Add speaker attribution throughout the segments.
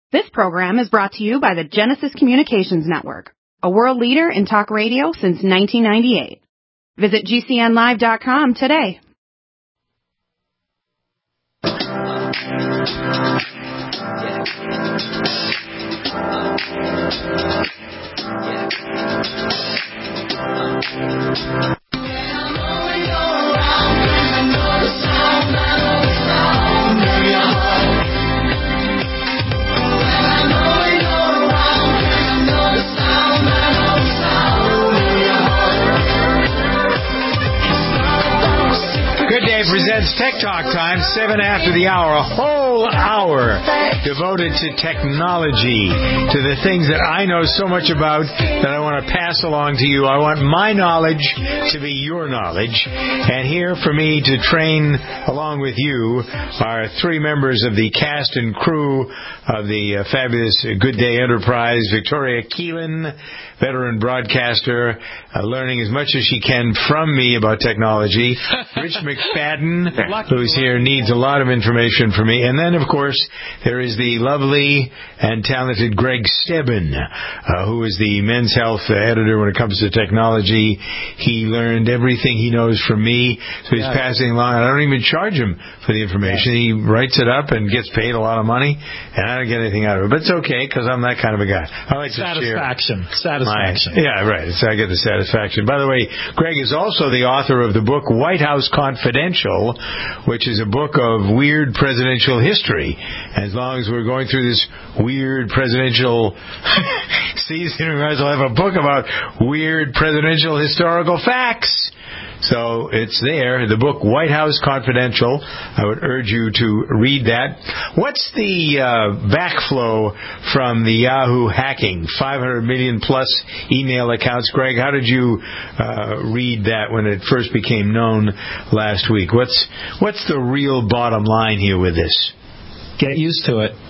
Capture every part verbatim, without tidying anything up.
Speaker 1: This program is brought to you by the Genesis Communications Network, a world leader in talk radio since nineteen ninety-eight. Visit G C N live dot com today.
Speaker 2: Good Day presents Tech Talk Time, seven after the hour, a whole hour devoted to technology, to the things that I know so much about that I want to pass along to you. I want my knowledge to be your knowledge. And here for me to train along with you are three members of the cast and crew of the uh, fabulous Good Day Enterprise. Victoria Keelan, veteran broadcaster, uh, learning as much as she can from me about technology. Rich McFadden, who's here, needs a lot of information from me. And then, of course, there is the lovely and talented Greg Stebbin, uh, who is the Men's Health uh, editor when it comes to technology. He learned everything he knows from me, so he's yeah, passing along. I don't even charge him for the information. Yeah. He writes it up and gets paid a lot of money, and I don't get anything out of it. But it's okay, because I'm that kind of a guy. I like to
Speaker 3: Satisfaction.
Speaker 2: share
Speaker 3: Satisfaction.
Speaker 2: my, yeah, right. So I get the satisfaction. By the way, Greg is also the author of the book White House Confidential, which is a book of weird presidential history. As long as we're going through this weird presidential season, we might as well have a book about weird presidential historical facts. So it's there, the book White House Confidential. I would urge you to read that. What's the uh, backflow from the Yahoo hacking? five hundred million plus email accounts. Greg, how did you uh, read that when it first became known last week? What's what's the real bottom line here with this?
Speaker 3: Get used to it.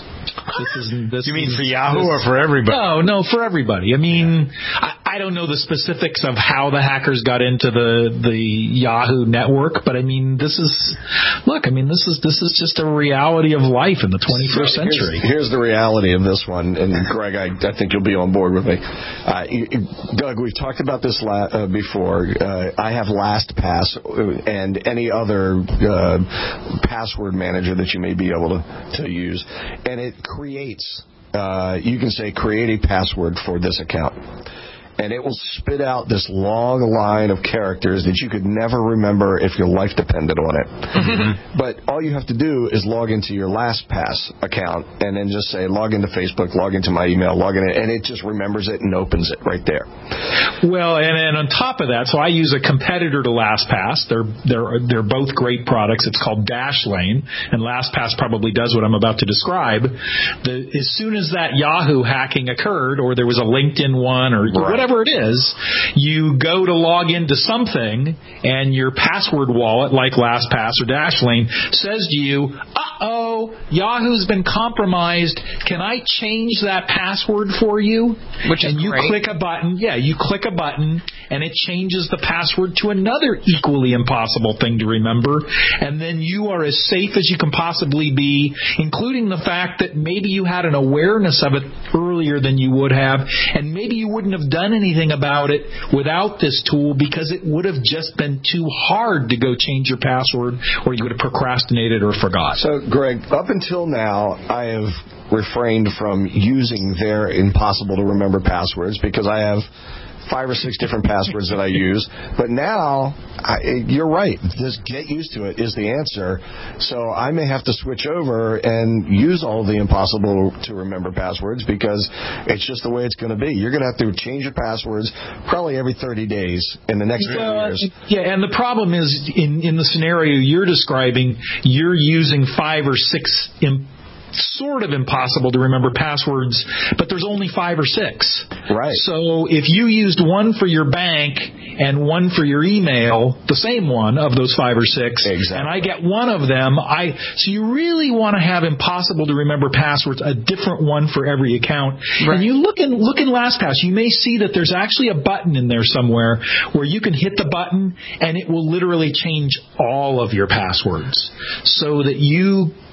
Speaker 3: This is, this
Speaker 2: you mean
Speaker 3: is,
Speaker 2: for Yahoo
Speaker 3: this,
Speaker 2: or for everybody?
Speaker 3: No, no, for everybody. I mean, yeah. I, I don't know the specifics of how the hackers got into the, the Yahoo network, but I mean, this is, look, I mean, this is this is just a reality of life in the twenty-first
Speaker 4: so
Speaker 3: century.
Speaker 4: Here's, here's the reality of this one, and Greg, I, I think you'll be on board with me. Uh, you, Doug, we've talked about this la- uh, before. Uh, I have LastPass and any other uh, password manager that you may be able to, to use, and it creates, uh, you can say, create a password for this account. And it will spit out this long line of characters that you could never remember if your life depended on it. Mm-hmm. But all you have to do is log into your LastPass account and then just say, log into Facebook, log into my email, log in, and it just remembers it and opens it right there.
Speaker 3: Well, and, and on top of that, so I use a competitor to LastPass. They're they're they're both great products. It's called Dashlane, and LastPass probably does what I'm about to describe. The, as soon as that Yahoo hacking occurred, or there was a LinkedIn one, or right. whatever it is, you go to log into something, and your password wallet, like LastPass or Dashlane, says to you, uh-oh, Yahoo's been compromised. Can I change that password for you?
Speaker 5: Which is
Speaker 3: and you
Speaker 5: great.
Speaker 3: click a button. Yeah, you click a button, and it changes the password to another equally impossible thing to remember. And then you are as safe as you can possibly be, including the fact that maybe you had an awareness of it earlier than you would have, and maybe you wouldn't have done anything about it without this tool because it would have just been too hard to go change your password, or you would have procrastinated or forgot.
Speaker 4: So, Greg, up until now, I have refrained from using their impossible to remember passwords because I have five or six different passwords that I use. But now, I, you're right. Just get used to it is the answer. So I may have to switch over and use all the impossible to remember passwords because it's just the way it's going to be. You're going to have to change your passwords probably every thirty days in the next few
Speaker 3: uh,
Speaker 4: years.
Speaker 3: Yeah, and the problem is in, in the scenario you're describing, you're using five or six imp- sort of impossible to remember passwords, but there's only five or six.
Speaker 4: Right.
Speaker 3: So if you used one for your bank and one for your email, the same one of those five or six,
Speaker 4: exactly.
Speaker 3: and I get one of them, I so you really want to have impossible to remember passwords, a different one for every account. Right. And you look in look in LastPass, you may see that there's actually a button in there somewhere where you can hit the button and it will literally change all of your passwords so that you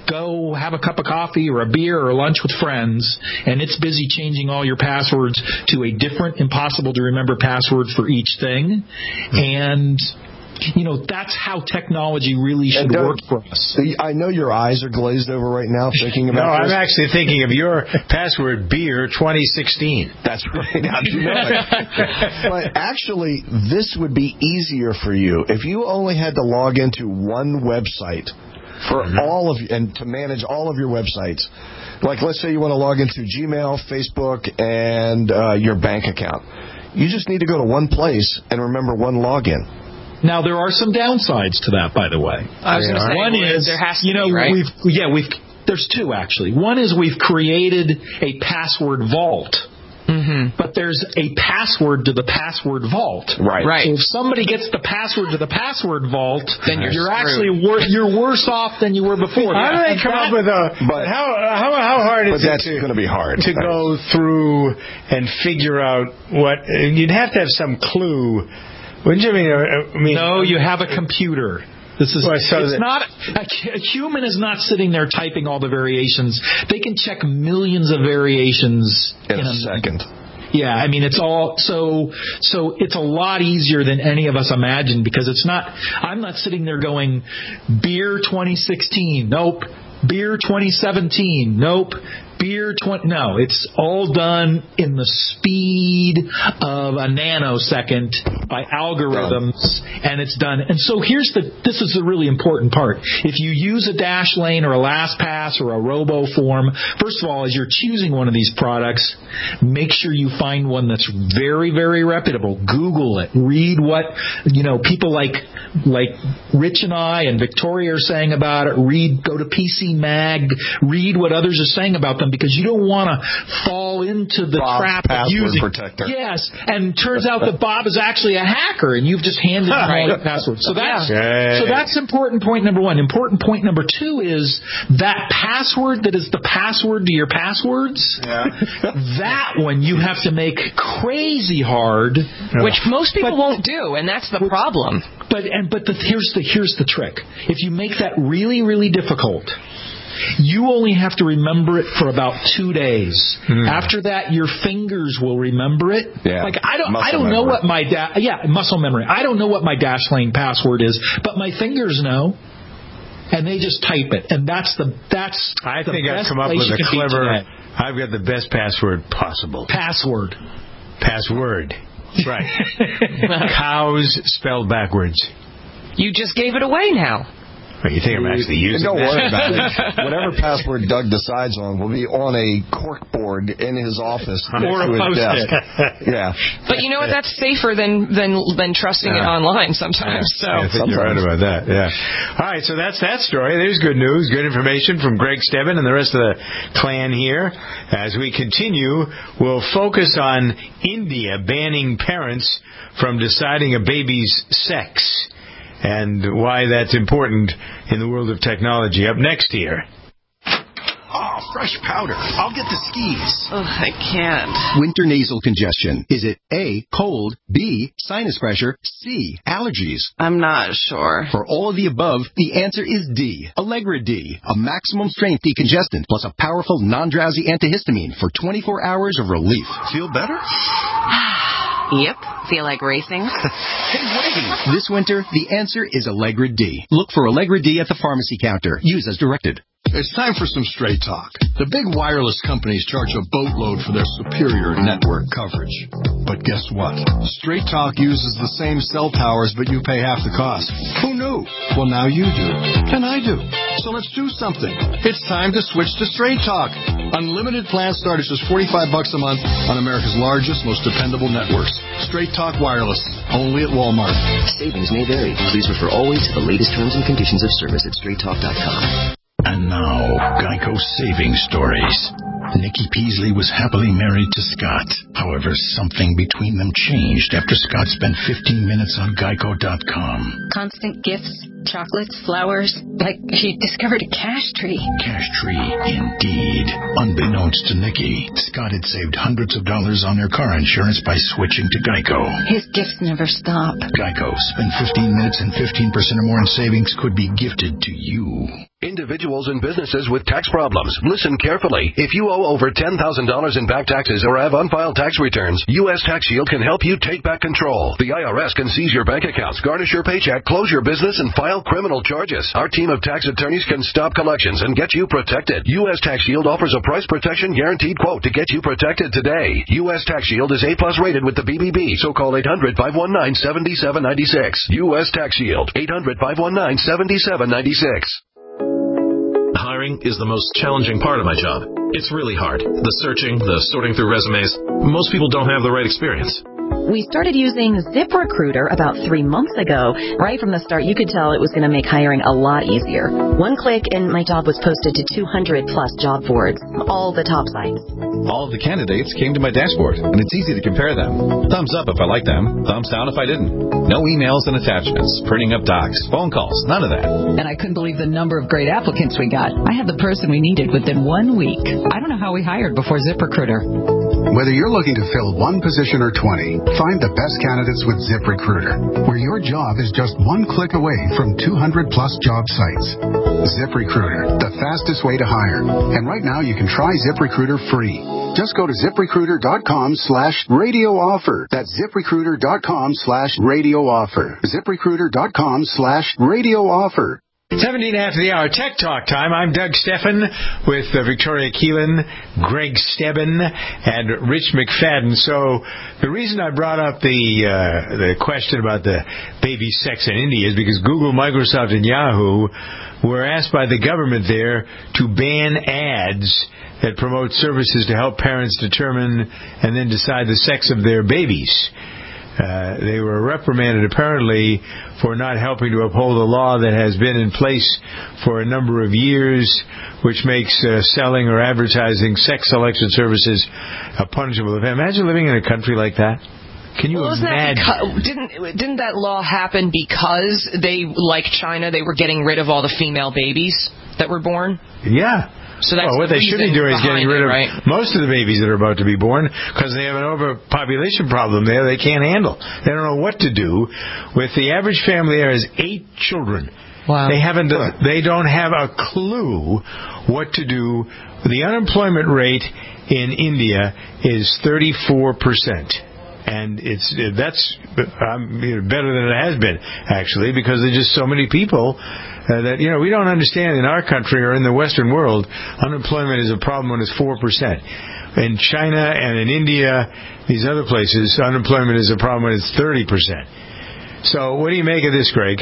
Speaker 3: go have a cup of coffee or a beer or lunch with friends, and it's busy changing all your passwords to a different, impossible to remember password for each thing. And you know, that's how technology really should work for us.
Speaker 4: I know your eyes are glazed over right now thinking about
Speaker 2: no,
Speaker 4: this.
Speaker 2: No, I'm actually thinking of your password, beer twenty sixteen.
Speaker 4: That's right. How'd you know it? But actually, this would be easier for you if you only had to log into one website for mm-hmm. all of and to manage all of your websites. Like, let's say you want to log into Gmail, Facebook, and uh, your bank account. You just need to go to one place and remember one login.
Speaker 3: Now, there are some downsides to that, by the way.
Speaker 5: I was going to say,
Speaker 3: one is,
Speaker 5: there has to
Speaker 3: you know,
Speaker 5: be, right?
Speaker 3: we've, yeah, we've, there's two, actually. One is we've created a password vault. Mm-hmm. But there's a password to the password vault.
Speaker 4: Right.
Speaker 5: Right.
Speaker 3: So if somebody gets the password to the password vault,
Speaker 5: then you're,
Speaker 3: you're
Speaker 5: screwed.
Speaker 3: actually wor- you're worse off than you were before.
Speaker 2: How do they come
Speaker 3: that,
Speaker 2: up with a? But how how how hard is
Speaker 4: but that's
Speaker 2: it to,
Speaker 4: going to be hard
Speaker 2: to go through and figure out what you'd have to have some clue. Wouldn't you mean? I mean,
Speaker 3: no, you have a computer. This is
Speaker 2: well, so
Speaker 3: it's
Speaker 2: that,
Speaker 3: not a, a human is not sitting there typing all the variations. They can check millions of variations
Speaker 4: in,
Speaker 3: in
Speaker 4: a, a second.
Speaker 3: Yeah, I mean it's all so so it's a lot easier than any of us imagined because it's not. I'm not sitting there going beer twenty sixteen. Nope. Beer twenty seventeen. Nope. Beer twenty. No, it's all done in the speed of a nanosecond by algorithms, and it's done. And so here's the. This is the really important part. If you use a Dashlane or a LastPass or a RoboForm, first of all, as you're choosing one of these products, make sure you find one that's very, very reputable. Google it. Read what you know people like like Rich and I and Victoria are saying about it. Read. Go to P C Mag. Read what others are saying about them. Because you don't want to fall into the
Speaker 4: Bob's
Speaker 3: trap of
Speaker 4: password
Speaker 3: using
Speaker 4: protector.
Speaker 3: Yes, and turns out that Bob is actually a hacker, and you've just handed him all your passwords. So that's
Speaker 2: yeah.
Speaker 3: so that's important point number one. Important point number two is that password that is the password to your passwords.
Speaker 2: Yeah.
Speaker 3: That one you have to make crazy hard,
Speaker 5: which most people
Speaker 3: but,
Speaker 5: won't do, and that's the problem.
Speaker 3: But and but the, here's the here's the trick. If you make that really really difficult, you only have to remember it for about two days. Mm. After that, your fingers will remember it.
Speaker 4: Yeah.
Speaker 3: Like I don't,
Speaker 4: muscle
Speaker 3: I don't know
Speaker 4: memory.
Speaker 3: what my da- yeah muscle memory. I don't know what my Dashlane password is, but my fingers know, and they just type it, and that's the that's.
Speaker 2: I
Speaker 3: the
Speaker 2: think I've
Speaker 3: best
Speaker 2: come up
Speaker 3: place
Speaker 2: with
Speaker 3: you
Speaker 2: a
Speaker 3: can be
Speaker 2: clever.
Speaker 3: today.
Speaker 2: I've got the best password possible.
Speaker 3: Password.
Speaker 2: Password. Right. Cows spelled backwards.
Speaker 5: You just gave it away now.
Speaker 2: Well, you think I'm actually using
Speaker 4: Don't
Speaker 2: that?
Speaker 4: worry about it. Whatever password Doug decides on will be on a corkboard in his office
Speaker 3: or
Speaker 4: next
Speaker 3: a
Speaker 4: to his
Speaker 3: post-it.
Speaker 4: desk. Yeah.
Speaker 5: But you know what? That's safer than than than trusting
Speaker 2: yeah.
Speaker 5: it online sometimes.
Speaker 2: Yeah.
Speaker 5: So
Speaker 2: I think
Speaker 4: sometimes.
Speaker 2: you're right about that. Yeah. All right. So that's that story. There's good news, good information from Greg Stebbin and the rest of the clan here. As we continue, we'll focus on India banning parents from deciding a baby's sex, and why that's important in the world of technology. Up next here.
Speaker 6: Oh, fresh powder. I'll get the skis.
Speaker 5: Ugh, I can't.
Speaker 6: Winter nasal congestion. Is it A, cold, B, sinus pressure, C, allergies?
Speaker 5: I'm not sure.
Speaker 6: For all of the above, the answer is D, Allegra D, a maximum strength decongestant plus a powerful non-drowsy antihistamine for twenty-four hours of relief. Feel better?
Speaker 7: Yep. Feel like racing?
Speaker 6: Hey, wait! This winter, the answer is Allegra D. Look for Allegra D at the pharmacy counter. Use as directed.
Speaker 8: It's time for some straight talk. The big wireless companies charge a boatload for their superior network coverage. But guess what? Straight Talk uses the same cell towers, but you pay half the cost. Who knew? Well, now you do. And I do. So let's do something. It's time to switch to Straight Talk. Unlimited plans start at just forty-five bucks a month on America's largest, most dependable networks. Straight Talk Wireless. Only at Walmart.
Speaker 9: Savings may vary. Please refer always to the latest terms and conditions of service at straight talk dot com.
Speaker 10: And now, Geico Savings Stories. Nikki Peasley was happily married to Scott. However, something between them changed after Scott spent fifteen minutes on Geico dot com.
Speaker 11: Constant gifts, chocolates, flowers, like he discovered a cash tree.
Speaker 10: Cash tree, indeed. Unbeknownst to Nikki, Scott had saved hundreds of dollars on their car insurance by switching to Geico.
Speaker 11: His gifts never stop.
Speaker 10: Geico. Spend fifteen minutes and fifteen percent or more in savings could be gifted to you.
Speaker 12: Individual individuals and businesses with tax problems. Listen carefully. If you owe over ten thousand dollars in back taxes or have unfiled tax returns, U S Tax Shield can help you take back control. The I R S can seize your bank accounts, garnish your paycheck, close your business, and file criminal charges. Our team of tax attorneys can stop collections and get you protected. U S Tax Shield offers a price protection guaranteed quote to get you protected today. U S Tax Shield is A plus rated with the B B B, so call eight hundred, five one nine, seven seven nine six. U S Tax Shield, eight hundred, five one nine, seven seven nine six.
Speaker 13: Hiring is the most challenging part of my job. It's really hard. The searching, the sorting through resumes. Most people don't have the right experience.
Speaker 14: We started using ZipRecruiter about three months ago. Right from the start, you could tell it was going to make hiring a lot easier. One click and my job was posted to two hundred plus job boards, all the top sites.
Speaker 15: All of the candidates came to my dashboard, and it's easy to compare them. Thumbs up if I liked them, thumbs down if I didn't. No emails and attachments, printing up docs, phone calls, none of that.
Speaker 16: And I couldn't believe the number of great applicants we got. I had the person we needed within one week. I don't know how we hired before ZipRecruiter.
Speaker 17: Whether you're looking to fill one position or twenty, find the best candidates with ZipRecruiter, where your job is just one click away from two hundred plus job sites. ZipRecruiter, the fastest way to hire. And right now you can try ZipRecruiter free. Just go to ZipRecruiter.com slash radio offer. That's ZipRecruiter.com slash radio offer. ZipRecruiter.com slash radio offer.
Speaker 2: seventeen after the hour, Tech Talk time. I'm Doug Steffen with uh, Victoria Keelan, Greg Stebbin, and Rich McFadden. So the reason I brought up the uh, the question about the baby sex in India is because Google, Microsoft, and Yahoo were asked by the government there to ban ads that promote services to help parents determine and then decide the sex of their babies. Uh, they were reprimanded, apparently, for not helping to uphold a law that has been in place for a number of years, which makes uh, selling or advertising sex selection services a punishable offense. Imagine living in a country like that. Can you
Speaker 5: well,
Speaker 2: imagine?
Speaker 5: That because, didn't didn't that law happen because they, like China, they were getting rid of all the female babies that were born?
Speaker 2: Yeah.
Speaker 5: So that's
Speaker 2: well, what
Speaker 5: the
Speaker 2: they should be doing is getting rid
Speaker 5: it,
Speaker 2: of
Speaker 5: right?
Speaker 2: most of the babies that are about to be born because they have an overpopulation problem there they can't handle. They don't know what to do. With the average family there is eight children.
Speaker 5: Wow.
Speaker 2: They haven't. They don't have a clue what to do. The unemployment rate in India is thirty-four percent. And it's that's um, you know, better than it has been, actually, because there's just so many people uh, that, you know, we don't understand in our country or in the Western world, unemployment is a problem when it's four percent. In China and in India, these other places, unemployment is a problem when it's thirty percent. So what do you make of this, Greg?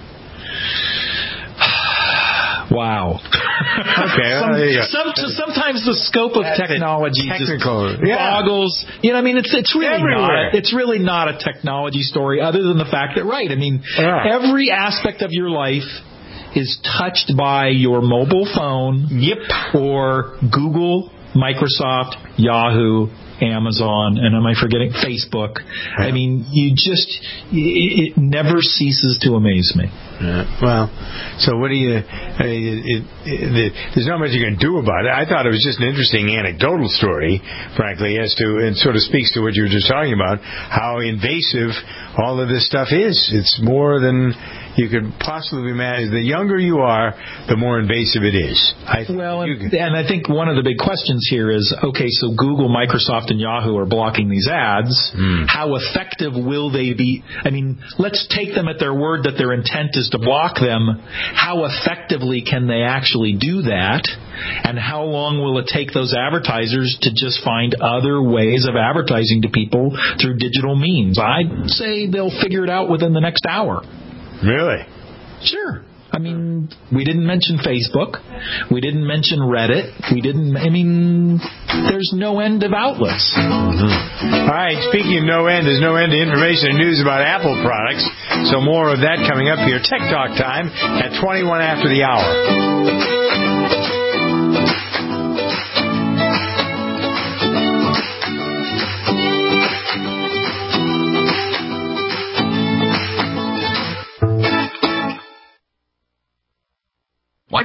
Speaker 3: Wow.
Speaker 2: Okay.
Speaker 3: Some,
Speaker 2: there you go.
Speaker 3: some, sometimes the scope of
Speaker 2: That's
Speaker 3: technology
Speaker 2: technical.
Speaker 3: just
Speaker 2: Yeah.
Speaker 3: boggles. You know, I mean, it's it's really
Speaker 2: Everywhere.
Speaker 3: not. It's really not a technology story, other than the fact that, right? I mean,
Speaker 2: Yeah.
Speaker 3: every aspect of your life is touched by your mobile phone.
Speaker 2: Yep.
Speaker 3: Or Google, Microsoft, Yahoo, Amazon, and am I forgetting Facebook? I mean, you just it, it never ceases to amaze me.
Speaker 2: Uh, well, so what do you? I mean, it, it, it, there's not much you can do about it. I thought it was just an interesting anecdotal story, frankly, as to and sort of speaks to what you were just talking about, how invasive all of this stuff is. It's more than you could possibly imagine. The younger you are, the more invasive it is. I
Speaker 3: well, and, and I think one of the big questions here is, okay, so Google, Microsoft, and Yahoo are blocking these ads.
Speaker 2: Mm.
Speaker 3: How effective will they be? I mean, let's take them at their word that their intent is to block them. How effectively can they actually do that? And how long will it take those advertisers to just find other ways of advertising to people through digital means? I'd say they'll figure it out within the next hour.
Speaker 2: Really?
Speaker 3: Sure. I mean, we didn't mention Facebook. We didn't mention Reddit. We didn't, I mean, there's no end of outlets.
Speaker 2: Mm-hmm. All right, speaking of no end, there's no end to information and news about Apple products. So more of that coming up here. Tech Talk time at twenty-one after the hour.
Speaker 18: Why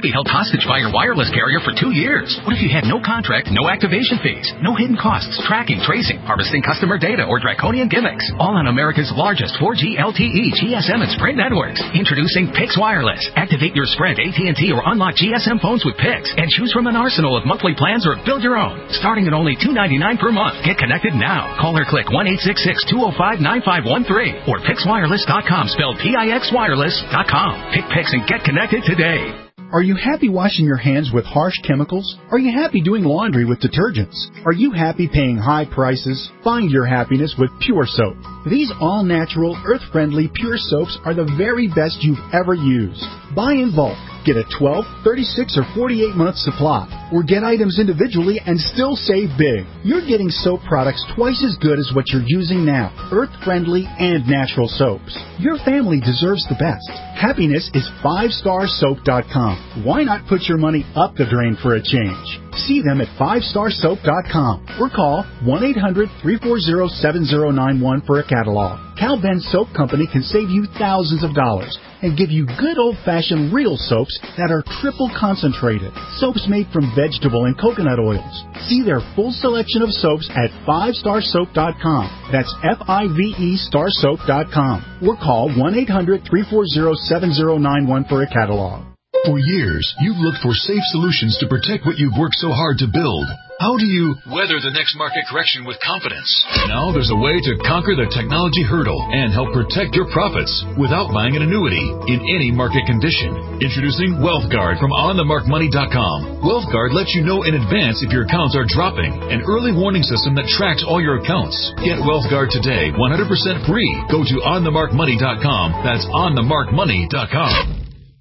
Speaker 18: be held hostage by your wireless carrier for two years? What if you had no contract, no activation fees, no hidden costs, tracking, tracing, harvesting customer data, or draconian gimmicks? All on America's largest four G L T E, G S M, and Sprint networks. Introducing Pix Wireless. Activate your Sprint, A T and T, or unlock G S M phones with Pix and choose from an arsenal of monthly plans or build your own. Starting at only two dollars and ninety-nine cents per month. Get connected now. Call or click one eight six six, two oh five, nine five one three or pix wireless dot com, spelled P I X wireless dot com. Pick Pix and get connected today.
Speaker 19: Are you happy washing your hands with harsh chemicals? Are you happy doing laundry with detergents? Are you happy paying high prices? Find your happiness with Pure Soap. These all-natural, earth-friendly Pure Soaps are the very best you've ever used. Buy in bulk. Get a twelve, thirty-six, or forty-eight month supply. Or get items individually and still save big. You're getting soap products twice as good as what you're using now. Earth-friendly and natural soaps. Your family deserves the best. Happiness is five star soap dot com. Why not put your money up the drain for a change? See them at five star soap dot com or call one eight hundred, three four zero, seven zero nine one for a catalog. Cal Ben Soap Company can save you thousands of dollars and give you good old-fashioned real soaps that are triple concentrated. Soaps made from vegetable and coconut oils. See their full selection of soaps at five star soap dot com. That's F I V E star soap dot com. Or call one eight hundred, three four zero, seven zero nine one for a catalog.
Speaker 8: For years, you've looked for safe solutions to protect what you've worked so hard to build. How do you weather the next market correction with confidence? Now there's a way to conquer the technology hurdle and help protect your profits without buying an annuity in any market condition. Introducing WealthGuard from on the mark money dot com. WealthGuard lets you know in advance if your accounts are dropping. An early warning system that tracks all your accounts. Get WealthGuard today, one hundred percent free. Go to on the mark money dot com. That's on the mark money dot com.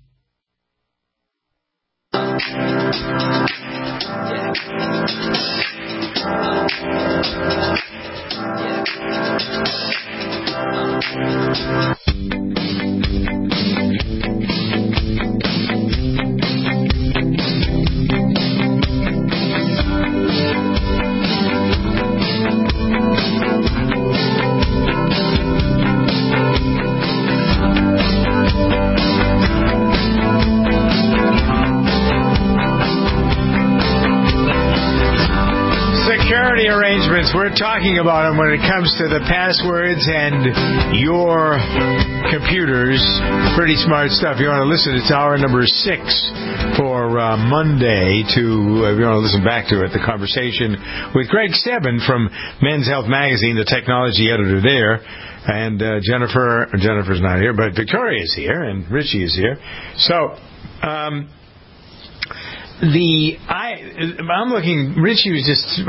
Speaker 2: Security arrangements, we're talking about them when it comes to the passwords and your computers. Pretty smart stuff. You want to listen, it's hour number six for uh, Monday to, uh, if you want to listen back to it, the conversation with Greg Stebbin from Men's Health Magazine, the technology editor there. And uh, Jennifer, Jennifer's not here, but Victoria's here and Richie is here. So, um... The I I'm looking. Richie was just.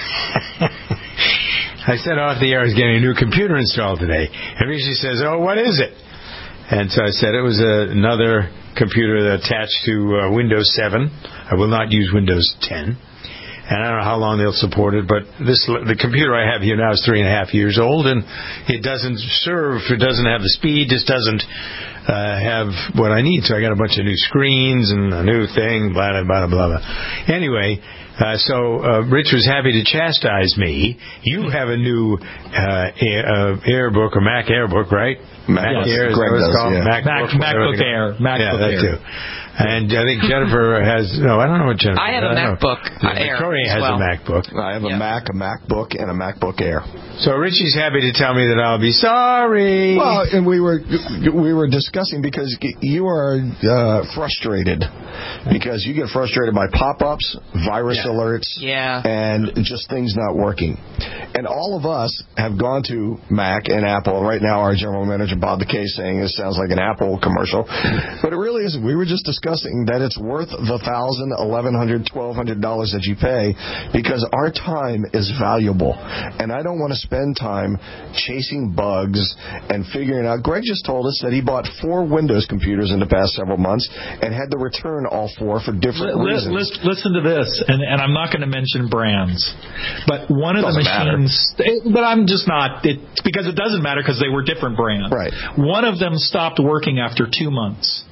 Speaker 2: I said off the air I was getting a new computer installed today, and Richie says, "Oh, what is it?" And so I said it was a, another computer that attached to uh, Windows seven. I will not use Windows ten, and I don't know how long they'll support it. But this the computer I have here now is three and a half years old, and it doesn't serve. It doesn't have the speed. Just doesn't. Uh, have what I need, so I got a bunch of new screens and a new thing, blah, blah, blah, blah, blah. Anyway, uh, so uh, Rich was happy to chastise me. You have a new uh, Air, uh, Airbook or Mac Airbook, right? Mac
Speaker 4: yes,
Speaker 2: Air, is
Speaker 4: Greg
Speaker 2: what it's
Speaker 4: does,
Speaker 2: called?
Speaker 4: yeah.
Speaker 2: MacBook,
Speaker 3: Mac, MacBook Air. MacBook
Speaker 2: yeah, that
Speaker 3: Air.
Speaker 2: too. And I think Jennifer has, no, I don't know what Jennifer
Speaker 5: I have a
Speaker 2: I
Speaker 5: MacBook
Speaker 2: yeah,
Speaker 5: Air.
Speaker 2: Victoria has
Speaker 5: well.
Speaker 2: a MacBook.
Speaker 4: I have a
Speaker 5: yeah.
Speaker 4: Mac, a MacBook, and a MacBook Air.
Speaker 2: So Richie's happy to tell me that I'll be sorry.
Speaker 4: Well, and we were we were discussing because you are uh, frustrated because you get frustrated by pop-ups, virus
Speaker 5: yeah.
Speaker 4: alerts,
Speaker 5: yeah.
Speaker 4: and just things not working. And all of us have gone to Mac and Apple. Right now, our general manager Bob the K saying this sounds like an Apple commercial, but it really isn't. We were just discussing that it's worth the thousand, eleven hundred, twelve hundred dollars that you pay because our time is valuable, and I don't want to spend time chasing bugs and figuring out. Greg just told us that he bought four Windows computers in the past several months and had to return all four for different
Speaker 3: L-
Speaker 4: reasons.
Speaker 3: Listen, listen to this, and, and I'm not going to mention brands, but one of
Speaker 4: Doesn't
Speaker 3: the machines. It, but I'm just not. It, because it doesn't matter because they were different brands.
Speaker 4: Right.
Speaker 3: One of them stopped working after two months.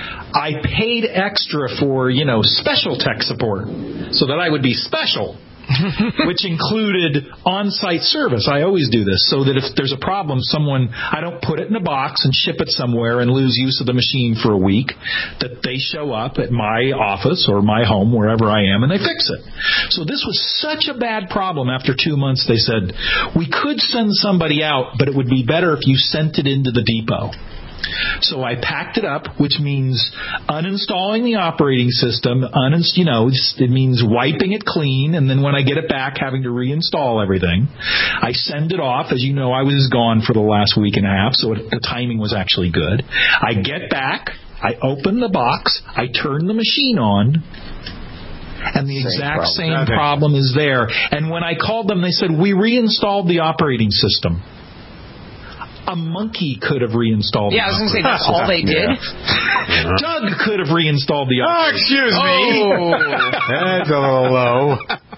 Speaker 3: I paid extra for, you know, special tech support so that I would be special. which included on-site service. I always do this so that if there's a problem, someone, I don't put it in a box and ship it somewhere and lose use of the machine for a week, that they show up at my office or my home, wherever I am, and they fix it. So this was such a bad problem. After two months, they said, we could send somebody out, but it would be better if you sent it into the depot. So I packed it up, which means uninstalling the operating system. Uninst- you know, it means wiping it clean, and then when I get it back, having to reinstall everything. I send it off. As you know, I was gone for the last week and a half, so it, the timing was actually good. I get back. I open the box. I turn the machine on. And the same exact problem. same okay. problem is there. And when I called them, they said, we reinstalled the operating system. A monkey could have reinstalled
Speaker 5: yeah, the I was going to say, that's all they did?
Speaker 3: Yeah. Doug could have reinstalled the operating
Speaker 2: system. Oh, excuse me. Oh. That's a little low.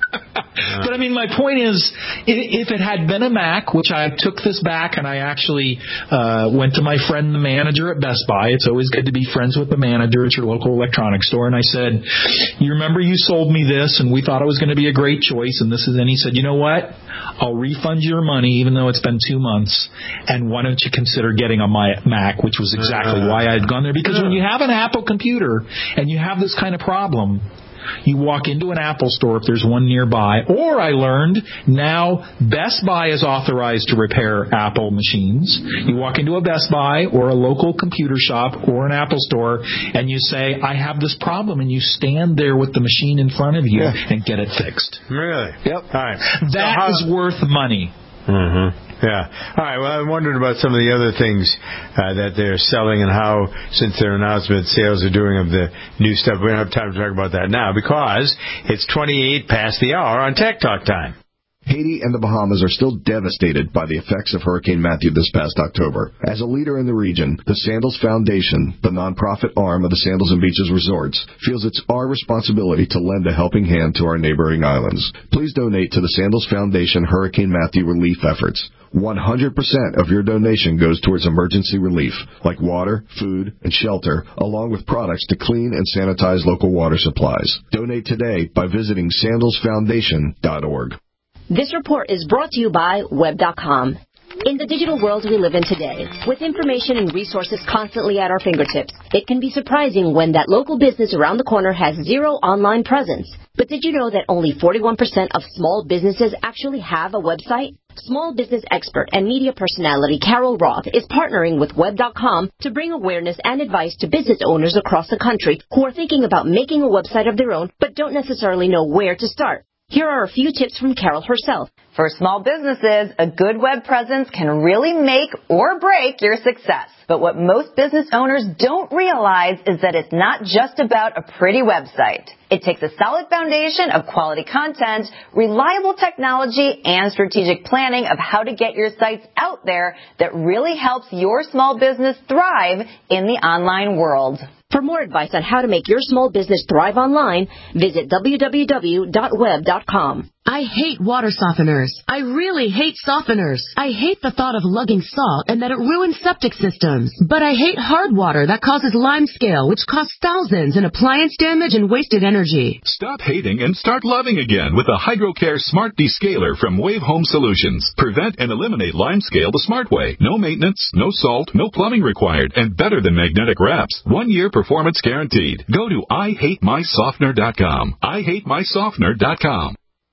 Speaker 3: But, I mean, my point is, if it had been a Mac, which I took this back and I actually uh, went to my friend, the manager at Best Buy. It's always good to be friends with the manager at your local electronics store. And I said, you remember you sold me this and we thought it was going to be a great choice. And this is, and he said, you know what? I'll refund your money even though it's been two months. And why don't you consider getting a Mac, which was exactly uh, why I had gone there. Because when you have an Apple computer and you have this kind of problem, you walk into an Apple store if there's one nearby. Or I learned now Best Buy is authorized to repair Apple machines. You walk into a Best Buy or a local computer shop or an Apple store and you say, I have this problem, and you stand there with the machine in front of you yeah. and get it fixed.
Speaker 2: Really?
Speaker 3: Yep.
Speaker 2: All right.
Speaker 3: That so how- is worth money.
Speaker 2: Mm-hmm. Yeah. All right. Well, I'm wondering about some of the other things uh, that they're selling and how, since their announcement, sales are doing of the new stuff. We don't have time to talk about that now because it's twenty-eight past the hour on Tech Talk Time.
Speaker 20: Haiti and the Bahamas are still devastated by the effects of Hurricane Matthew this past October. As a leader in the region, the Sandals Foundation, the nonprofit arm of the Sandals and Beaches Resorts, feels it's our responsibility to lend a helping hand to our neighboring islands. Please donate to the Sandals Foundation Hurricane Matthew relief efforts. one hundred percent of your donation goes towards emergency relief, like water, food, and shelter, along with products to clean and sanitize local water supplies. Donate today by visiting sandals foundation dot org.
Speaker 21: This report is brought to you by web dot com. In the digital world we live in today, with information and resources constantly at our fingertips, it can be surprising when that local business around the corner has zero online presence. But did you know that only forty-one percent of small businesses actually have a website? Small business expert and media personality Carol Roth is partnering with web dot com to bring awareness and advice to business owners across the country who are thinking about making a website of their own but don't necessarily know where to start. Here are a few tips from Carol herself.
Speaker 22: For small businesses, a good web presence can really make or break your success. But what most business owners don't realize is that it's not just about a pretty website. It takes a solid foundation of quality content, reliable technology, and strategic planning of how to get your sites out there that really helps your small business thrive in the online world.
Speaker 21: For more advice on how to make your small business thrive online, visit w w w dot web dot com.
Speaker 23: I hate water softeners. I really hate softeners. I hate the thought of lugging salt and that it ruins septic systems. But I hate hard water that causes lime scale, which costs thousands in appliance damage and wasted energy.
Speaker 24: Stop hating and start loving again with the HydroCare Smart Descaler from Wave Home Solutions. Prevent and eliminate lime scale the smart way. No maintenance, no salt, no plumbing required, and better than magnetic wraps. One year performance guaranteed. Go to I hate my softener dot com. I hate my softener dot com.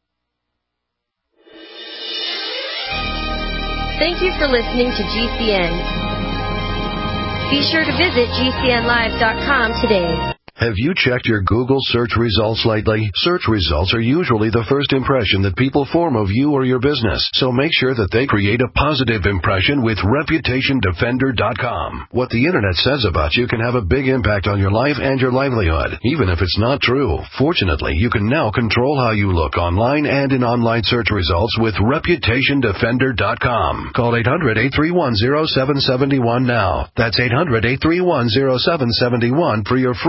Speaker 25: Thank you for listening to G C N. Be sure to visit G C N live dot com today.
Speaker 12: Have you checked your Google search results lately? Search results are usually the first impression that people form of you or your business, so make sure that they create a positive impression with reputation defender dot com. What the Internet says about you can have a big impact on your life and your livelihood, even if it's not true. Fortunately, you can now control how you look online and in online search results with reputation defender dot com. Call eight hundred, eight three one, zero seven seven one now. That's eight hundred, eight three one, zero seven seven one for your free reputation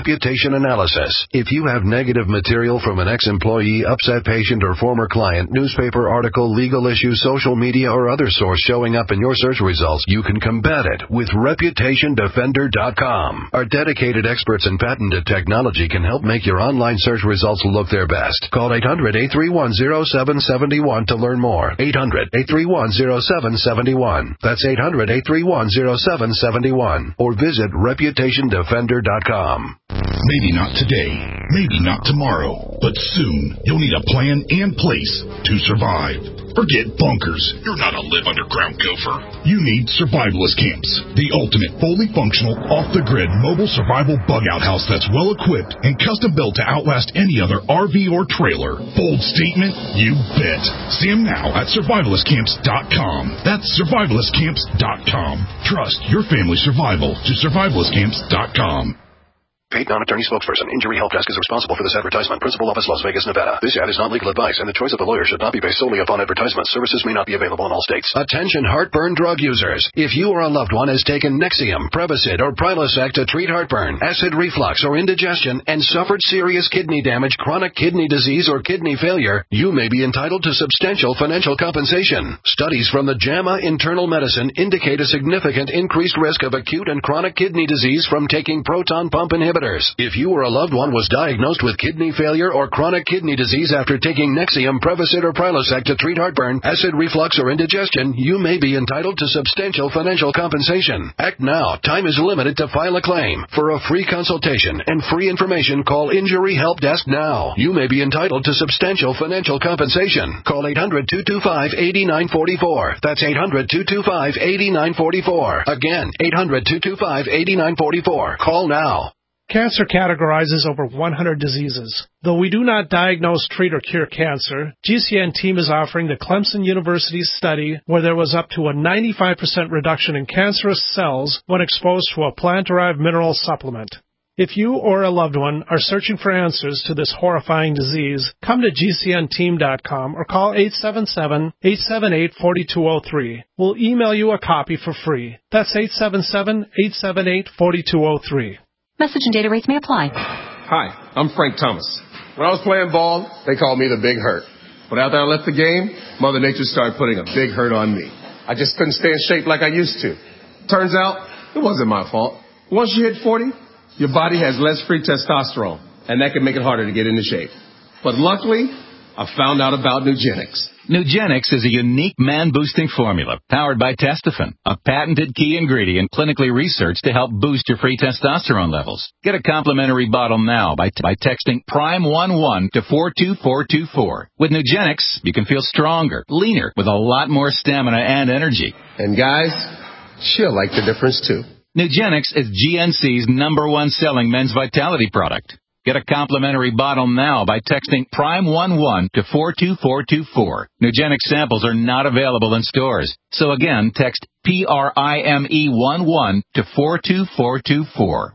Speaker 12: reputation analysis. If you have negative material from an ex-employee, upset patient, or former client, newspaper article, legal issue, social media, or other source showing up in your search results, you can combat it with reputation defender dot com. Our dedicated experts in patented technology can help make your online search results look their best. Call eight hundred, eight three one, zero seven seven one to learn more. eight hundred, eight three one, zero seven seven one. That's eight hundred, eight three one, zero seven seven one. Or visit reputation defender dot com.
Speaker 10: Maybe not today, maybe not tomorrow, but soon you'll need a plan and place to survive. Forget bunkers. You're not a live underground gopher. You need Survivalist Camps, the ultimate fully functional, off-the-grid mobile survival bug-out house that's well-equipped and custom-built to outlast any other R V or trailer. Bold statement? You bet. See them now at survivalist camps dot com. That's survivalist camps dot com. Trust your family's survival to survivalist camps dot com.
Speaker 12: Paid non-attorney spokesperson. Injury Help Desk is responsible for this advertisement. Principal office, Las Vegas, Nevada. This ad is not legal advice, and the choice of the lawyer should not be based solely upon advertisements. Services may not be available in all states. Attention heartburn drug users. If you or a loved one has taken Nexium, Prevacid, or Prilosec to treat heartburn, acid reflux, or indigestion, and suffered serious kidney damage, chronic kidney disease, or kidney failure, you may be entitled to substantial financial compensation. Studies from the JAMA Internal Medicine indicate a significant increased risk of acute and chronic kidney disease from taking proton pump inhibitors. If you or a loved one was diagnosed with kidney failure or chronic kidney disease after taking Nexium, Prevacid, or Prilosec to treat heartburn, acid reflux, or indigestion, you may be entitled to substantial financial compensation. Act now. Time is limited to file a claim. For a free consultation and free information, call Injury Help Desk now. You may be entitled to substantial financial compensation. Call eight hundred, two two five, eight nine four four. That's eight hundred, two two five, eight nine four four. Again, eight hundred, two two five, eight nine four four. Call now.
Speaker 1: Cancer categorizes over one hundred diseases. Though we do not diagnose, treat, or cure cancer, G C N team is offering the Clemson University study where there was up to a ninety-five percent reduction in cancerous cells when exposed to a plant-derived mineral supplement. If you or a loved one are searching for answers to this horrifying disease, come to G C N team dot com or call eight seven seven, eight seven eight, four two zero three. We'll email you a copy for free. That's eight seven seven, eight seven eight, four two zero three.
Speaker 6: Message and data rates may apply.
Speaker 7: Hi, I'm Frank Thomas. When I was playing ball, they called me the Big Hurt. But after I left the game, Mother Nature started putting a big hurt on me. I just couldn't stay in shape like I used to. Turns out, it wasn't my fault. Once you hit forty, your body has less free testosterone, and that can make it harder to get into shape. But luckily, I found out about Nugenix.
Speaker 9: Nugenix is a unique man-boosting formula powered by Testofen, a patented key ingredient clinically researched to help boost your free testosterone levels. Get a complimentary bottle now by, t- by texting Prime eleven to four two four two four. With Nugenix, you can feel stronger, leaner, with a lot more stamina and energy.
Speaker 7: And guys, she'll like the difference too.
Speaker 9: Nugenix is G N C's number one selling men's vitality product. Get a complimentary bottle now by texting Prime eleven to four two four two four. Nugenix samples are not available in stores. So again, text P R I M E eleven to four two four two four.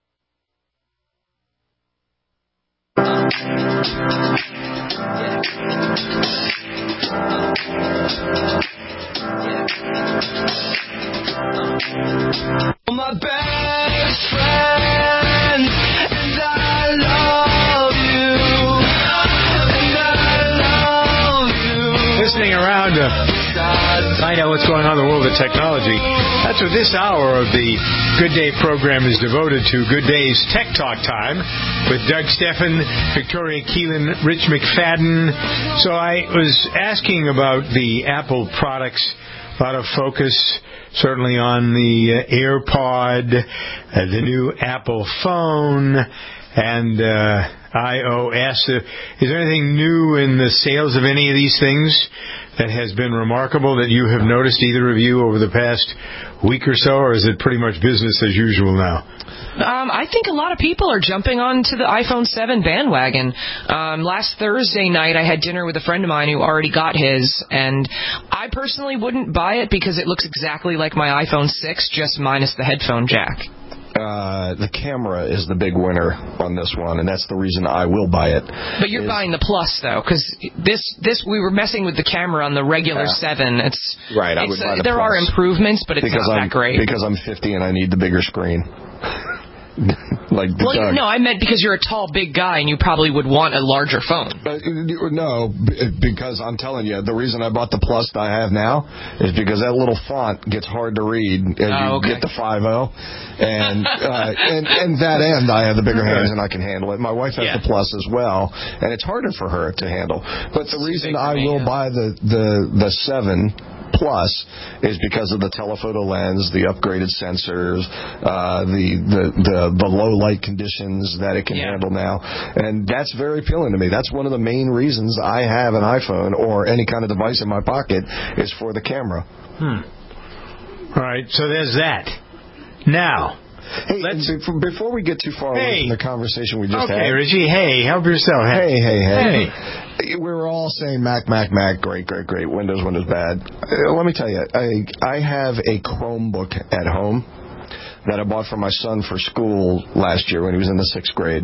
Speaker 11: My best friend and I love you, and I love you.
Speaker 2: Listening around to find out what's going on in the world of technology. That's what this hour of the Good Day program is devoted to. Good Day's Tech Talk time with Doug Steffen, Victoria Keelan, Rich McFadden. So I was asking about the Apple products. A lot of focus certainly on the uh, AirPod, uh, the new Apple phone, and uh, iOS. Uh, is there anything new in the sales of any of these things that has been remarkable that you have noticed, either of you, over the past week or so, or is it pretty much business as usual now?
Speaker 5: Um, I think a lot of people are jumping onto the iPhone seven bandwagon. Um, last Thursday night, I had dinner with a friend of mine who already got his, and I personally wouldn't buy it because it looks exactly like my iPhone six, just minus the headphone jack.
Speaker 4: Uh, the camera is the big winner on this one, and that's the reason I will buy it.
Speaker 5: But you're
Speaker 4: is,
Speaker 5: buying the Plus, though, because this, this we were messing with the camera on the regular
Speaker 4: yeah.
Speaker 5: seven. It's
Speaker 4: right. I
Speaker 5: it's,
Speaker 4: would buy the
Speaker 5: there
Speaker 4: Plus
Speaker 5: are improvements, but it's
Speaker 4: because
Speaker 5: not
Speaker 4: I'm,
Speaker 5: that great.
Speaker 4: Because I'm fifty and I need the bigger screen. Like the
Speaker 5: well,
Speaker 4: Doug.
Speaker 5: no, I meant because you're a tall, big guy, and you probably would want a larger phone.
Speaker 4: But, no, because I'm telling you, the reason I bought the Plus that I have now is because that little font gets hard to read as
Speaker 5: oh,
Speaker 4: you
Speaker 5: okay.
Speaker 4: get the five oh. And, uh, and and that end, I have the bigger hands and I can handle it. My wife has
Speaker 5: yeah.
Speaker 4: the Plus as well, and it's harder for her to handle. But the reason I
Speaker 5: me,
Speaker 4: will
Speaker 5: yeah.
Speaker 4: buy the, the, the seven Plus is because of the telephoto lens, the upgraded sensors, uh, the, the, the, the low light conditions that it can
Speaker 5: yeah.
Speaker 4: handle now. And that's very appealing to me. That's one of the main reasons I have an iPhone or any kind of device in my pocket is for the camera.
Speaker 2: Hmm. All right, so there's that. Now,
Speaker 4: hey, let's before we get too far
Speaker 2: hey.
Speaker 4: away from the conversation we just
Speaker 2: okay,
Speaker 4: had.
Speaker 2: Okay, Richie, hey, help yourself.
Speaker 4: Hey, hey, hey.
Speaker 2: hey.
Speaker 4: We were all saying Mac, Mac, Mac, great, great, great. Windows, Windows, bad. Uh, let me tell you, I I have a Chromebook at home that I bought for my son for school last year when he was in the sixth grade.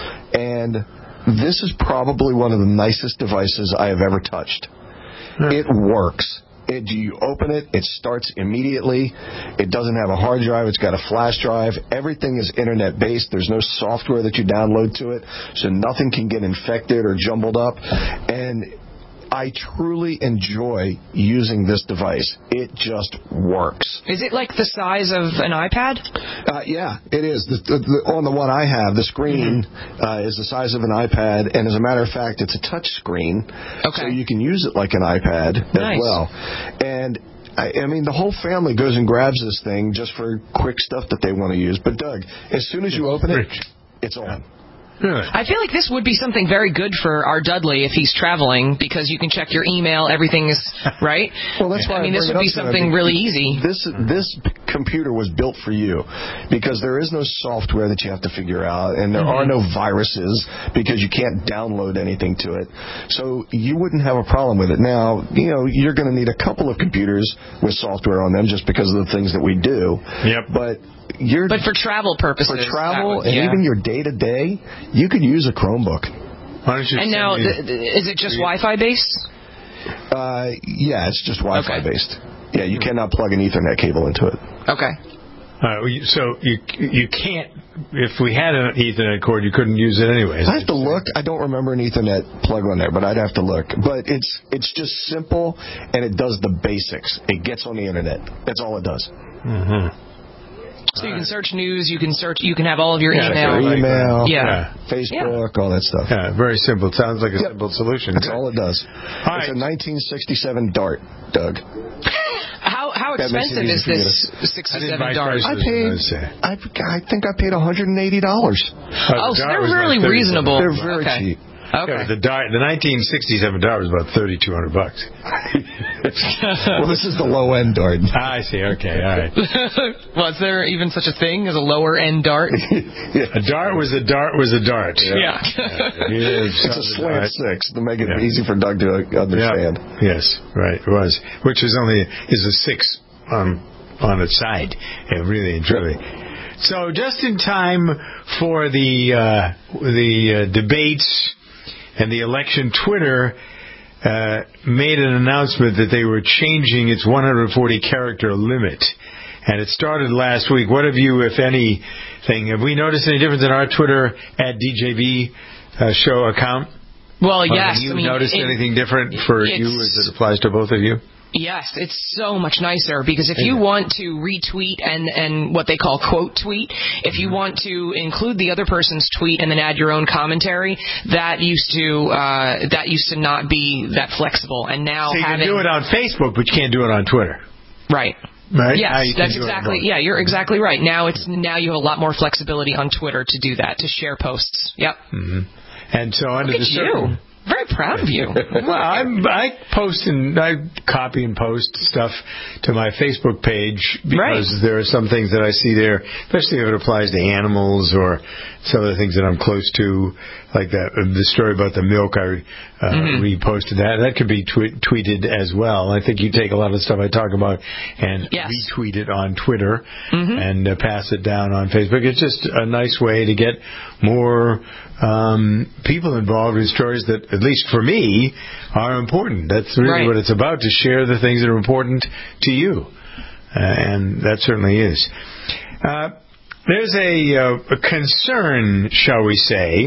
Speaker 4: And this is probably one of the nicest devices I have ever touched. Hmm. It works. It, you open it, it starts immediately. It doesn't have a hard drive. It's got a flash drive. Everything is internet-based. There's no software that you download to it, so nothing can get infected or jumbled up. And I truly enjoy using this device. It just works.
Speaker 5: Is it like the size of an iPad?
Speaker 4: Uh, yeah, it is. The, the, the, on the one I have, the screen mm-hmm. uh, is the size of an iPad, and as a matter of fact, it's a touch screen,
Speaker 5: okay.
Speaker 4: so you can use it like an iPad
Speaker 5: nice.
Speaker 4: as well. And I, I mean, the whole family goes and grabs this thing just for quick stuff that they want to use. But Doug, as soon as you open it, it's on.
Speaker 5: I feel like this would be something very good for our Dudley if he's traveling, because you can check your email, everything is right.
Speaker 4: Well, that's why
Speaker 5: I mean
Speaker 4: I
Speaker 5: this would be something really easy.
Speaker 4: This this computer was built for you because there is no software that you have to figure out, and there mm-hmm. are no viruses because you can't download anything to it. So you wouldn't have a problem with it. Now, you know, you're going to need a couple of computers with software on them just because of the things that we do.
Speaker 2: Yep.
Speaker 4: But You're,
Speaker 5: but for travel purposes,
Speaker 4: for travel
Speaker 5: would,
Speaker 4: and
Speaker 5: yeah.
Speaker 4: even your day to day, you could use a Chromebook.
Speaker 2: Why don't you
Speaker 5: and now,
Speaker 2: me,
Speaker 5: th- th- is it just Wi-Fi based?
Speaker 4: Uh, yeah, it's just Wi-Fi
Speaker 5: okay.
Speaker 4: based. Yeah, you cannot plug an Ethernet cable into it.
Speaker 5: Okay.
Speaker 2: Uh, so you you can't. If we had an Ethernet cord, you couldn't use it anyways.
Speaker 4: I have to look. I don't remember an Ethernet plug on there, but I'd have to look. But it's it's just simple, and it does the basics. It gets on the internet. That's all it does.
Speaker 2: Mm-hmm.
Speaker 5: So you can search news, you can search, you can have all of your
Speaker 2: yeah,
Speaker 5: email,
Speaker 4: your email,
Speaker 5: yeah.
Speaker 4: yeah. Facebook, yeah. all that stuff.
Speaker 2: Yeah, very simple. It sounds like a
Speaker 4: yep.
Speaker 2: simple solution.
Speaker 4: That's all it does.
Speaker 2: All
Speaker 4: it's
Speaker 2: right.
Speaker 4: a nineteen sixty-seven Dart, Doug.
Speaker 5: How how expensive is this sixty-seven Dart?
Speaker 4: I paid. I, I think I paid one hundred and eighty dollars.
Speaker 5: Oh, so they're really like reasonable.
Speaker 4: They're very
Speaker 5: okay.
Speaker 4: cheap.
Speaker 5: Okay.
Speaker 2: Yeah, the Dart, the nineteen sixty-seven Dart was about thirty-two hundred bucks.
Speaker 4: Well, this is the low end Dart.
Speaker 2: I see. Okay, all right.
Speaker 5: Was there even such a thing as a lower end Dart?
Speaker 2: yeah. A Dart was a Dart was a Dart.
Speaker 5: Yeah.
Speaker 2: yeah. yeah.
Speaker 4: It's, it's a slant six to make it yeah. easy for Doug to understand.
Speaker 2: Yeah. Yes, right. It was, which is only is a six on on its side. Yeah, really and truly. So just in time for the uh, the uh, debates and the election, Twitter uh, made an announcement that they were changing its one hundred forty character limit. And it started last week. What have you, if anything, have we noticed any difference in our Twitter at D J V uh, show account?
Speaker 5: Well, yes.
Speaker 2: Have you
Speaker 5: I mean,
Speaker 2: noticed
Speaker 5: it,
Speaker 2: anything different for you as it applies to both of you?
Speaker 5: Yes, it's so much nicer because if you want to retweet and, and what they call quote tweet, if you want to include the other person's tweet and then add your own commentary, that used to uh, that used to not be that flexible. And now
Speaker 2: so you
Speaker 5: having,
Speaker 2: can do it on Facebook, but you can't do it on Twitter.
Speaker 5: Right.
Speaker 2: Right.
Speaker 5: Yes, that's exactly. Yeah, you're exactly right. Now it's now you have a lot more flexibility on Twitter to do that, to share posts. Yep.
Speaker 2: Mm-hmm. And so under
Speaker 5: Look
Speaker 2: the
Speaker 5: at
Speaker 2: circle.
Speaker 5: you. Very proud of you.
Speaker 2: Well, I'm, I post and I copy and post stuff to my Facebook page because
Speaker 5: right.
Speaker 2: there are some things that I see there, especially if it applies to animals or some of the things that I'm close to, like that the story about the milk. I uh, mm-hmm. reposted that. That could be tw- tweeted as well. I think you take a lot of the stuff I talk about and
Speaker 5: yes.
Speaker 2: retweet it on Twitter
Speaker 5: mm-hmm.
Speaker 2: and uh, pass it down on Facebook. It's just a nice way to get more um, people involved in stories that, at least for me, are important. That's really
Speaker 5: right.
Speaker 2: what it's about, to share the things that are important to you. Uh, and that certainly is. Uh, There's a, uh, a concern, shall we say,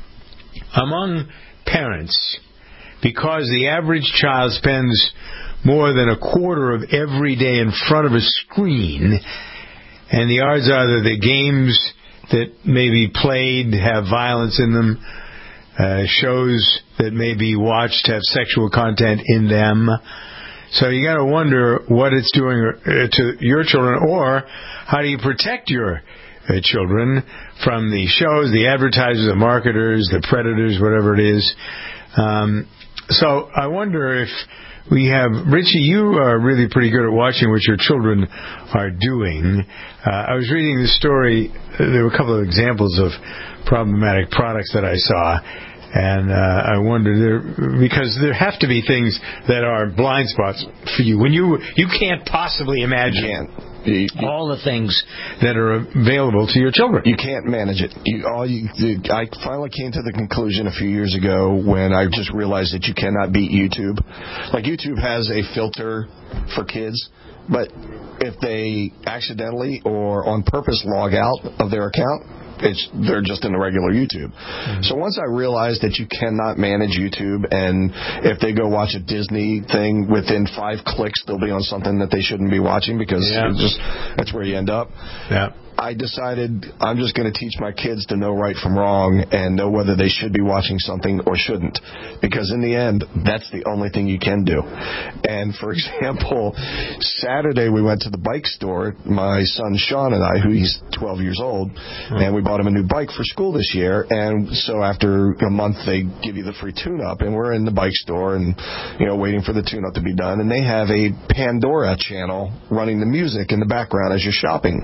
Speaker 2: among parents because the average child spends more than a quarter of every day in front of a screen, and the odds are that the games that may be played have violence in them, uh, shows that may be watched have sexual content in them. So you got to wonder what it's doing to your children, or how do you protect your uh, children from the shows, the advertisers, the marketers, the predators, whatever it is. Um, so I wonder if we have, Richie, you are really pretty good at watching what your children are doing. Uh, I was reading the story. There were a couple of examples of problematic products that I saw. And uh, I wonder, there, because there have to be things that are blind spots for you. When you you can't possibly imagine you, you, all the things that are available to your children.
Speaker 4: You can't manage it. You, all you, you, I finally came to the conclusion a few years ago when I just realized that you cannot beat YouTube. Like, YouTube has a filter for kids, but if they accidentally or on purpose log out of their account, It's, they're just in the regular YouTube. Mm-hmm. So once I realized that you cannot manage YouTube, and if they go watch a Disney thing, within five clicks they'll be on something that they shouldn't be watching, because yeah. it's just, that's where you end up.
Speaker 2: Yeah.
Speaker 4: I decided I'm just going to teach my kids to know right from wrong and know whether they should be watching something or shouldn't. Because in the end, that's the only thing you can do. And, for example, Saturday we went to the bike store, my son Sean and I, who he's twelve years old, hmm. and we bought him a new bike for school this year. And so after a month, they give you the free tune-up. And we're in the bike store and, you know, waiting for the tune-up to be done. And they have a Pandora channel running the music in the background as you're shopping.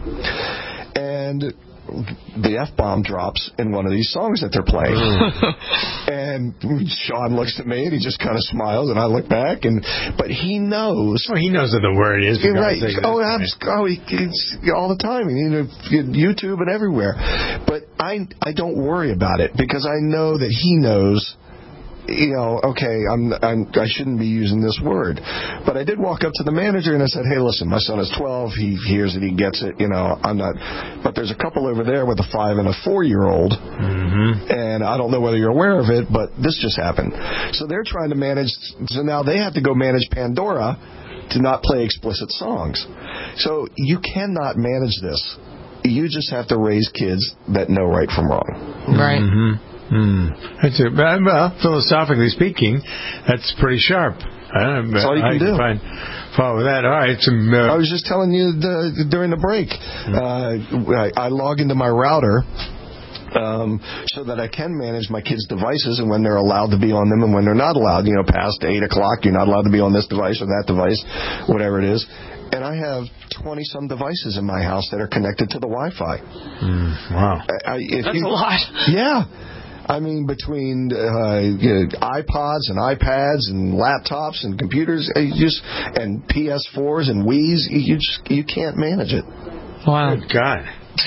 Speaker 4: And the F-bomb drops in one of these songs that they're playing. And Sean looks at me, and he just kind of smiles, and I look back, and but he knows.
Speaker 2: Oh, he knows that the word is.
Speaker 4: Right. Oh, I'm, oh he, it's all the time. You know, YouTube and everywhere. But I, I don't worry about it, because I know that he knows. You know, okay, I'm, I'm, I shouldn't be using this word. But I did walk up to the manager and I said, hey, listen, my son is twelve. He hears it. He gets it. You know, I'm not. But there's a couple over there with a five and a four-year-old. Mm-hmm. And I don't know whether you're aware of it, but this just happened. So they're trying to manage. So now they have to go manage Pandora to not play explicit songs. So you cannot manage this. You just have to raise kids that know right from wrong.
Speaker 5: Right.
Speaker 2: Mm-hmm. Hmm. That's a, well, philosophically speaking, that's pretty sharp. I
Speaker 4: That's all you can I do.
Speaker 2: Find, follow that. All right. Some, uh,
Speaker 4: I was just telling you the, during the break. Uh, I, I log into my router um, so that I can manage my kids' devices and when they're allowed to be on them and when they're not allowed. You know, past eight o'clock, you're not allowed to be on this device or that device, whatever it is. And I have twenty-some devices in my house that are connected to the Wi-Fi.
Speaker 2: Mm, wow.
Speaker 4: I, if
Speaker 5: That's
Speaker 4: you,
Speaker 5: a lot.
Speaker 4: Yeah. I mean, between uh, you know, iPods and iPads and laptops and computers, you just and P S fours and Wii's, you just you can't manage it.
Speaker 5: Wow.
Speaker 2: Good God.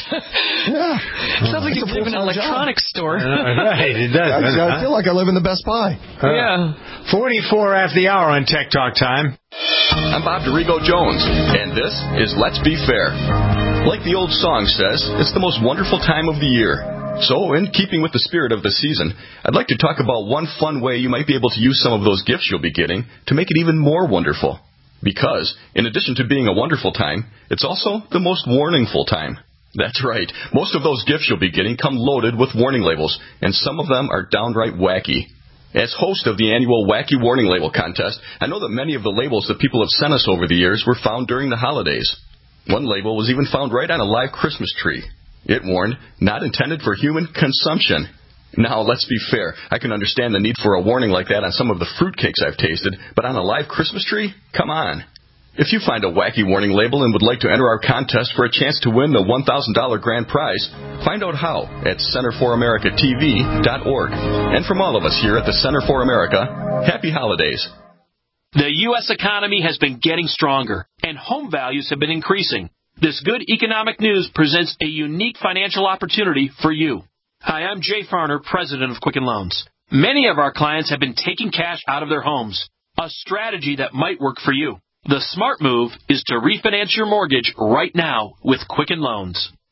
Speaker 4: Yeah.
Speaker 5: Sounds like you live in an electronics store.
Speaker 2: Right, it does.
Speaker 4: I, I feel like I live in the Best Buy.
Speaker 2: Uh, yeah. forty-four after the hour on Tech Talk Time.
Speaker 13: I'm Bob DeRigo Jones, and this is Let's Be Fair. Like the old song says, it's the most wonderful time of the year. So, in keeping with the spirit of the season, I'd like to talk about one fun way you might be able to use some of those gifts you'll be getting to make it even more wonderful. Because, in addition to being a wonderful time, it's also the most warningful time. That's right. Most of those gifts you'll be getting come loaded with warning labels, and some of them are downright wacky. As host of the annual Wacky Warning Label Contest, I know that many of the labels that people have sent us over the years were found during the holidays. One label was even found right on a live Christmas tree. It warned, not intended for human consumption. Now, let's be fair. I can understand the need for a warning like that on some of the fruitcakes I've tasted, but on a live Christmas tree? Come on. If you find a wacky warning label and would like to enter our contest for a chance to win the one thousand dollars grand prize, find out how at Center for America T V dot org. And from all of us here at the Center for America, happy holidays.
Speaker 14: The U S economy has been getting stronger, and home values have been increasing. This good economic news presents a unique financial opportunity for you. Hi, I'm Jay Farner, president of Quicken Loans. Many of our clients have been taking cash out of their homes, a strategy that might work for you. The smart move is to refinance your mortgage right now with Quicken Loans.